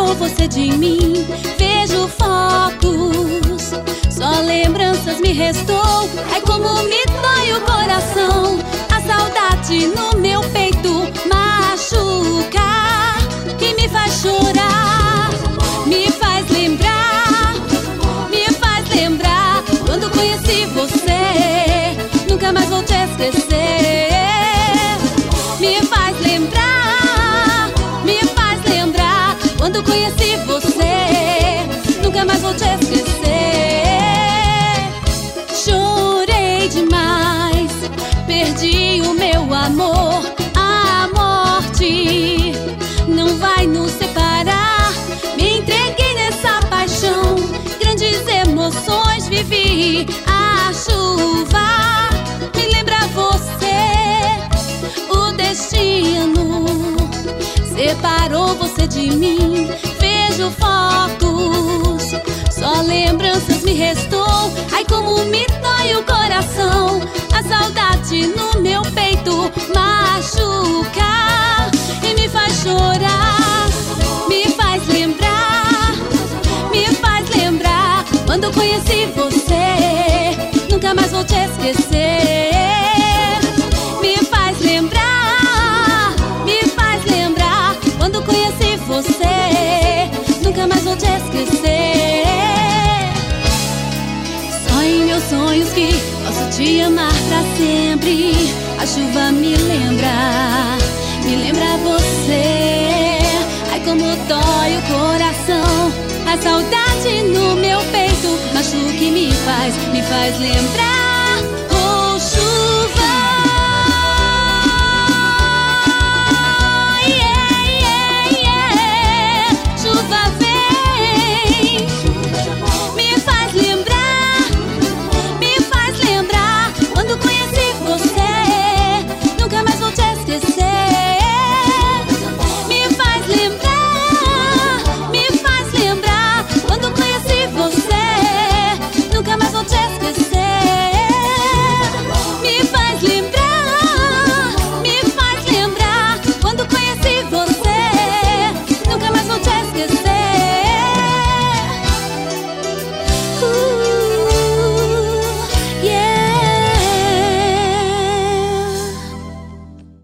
separou você de mim. Vejo focos, só lembranças me restou. Ai, como me dói o coração. A saudade no meu peito machuca e me faz chorar. Me faz lembrar quando conheci você. Nunca mais vou te esquecer. Me faz lembrar quando conheci você. Nunca mais vou te esquecer. Chorei demais, perdi o meu amor. A morte não vai nos separar. Me entreguei nessa paixão, grandes emoções vivi. A chuva me lembra você. O destino separou você de mim. Vejo fotos, só lembranças me restou. Ai, como me dói o coração. A saudade no meu peito machuca e me faz chorar. Me faz lembrar quando conheci você. Nunca mais vou te esquecer. Me faz lembrar quando conheci você. Nunca mais vou te esquecer. Só em meus sonhos que posso te amar pra sempre. A chuva me lembra você. Ai, como dói o coração. A saudade no meu peito machuca e me faz lembrar.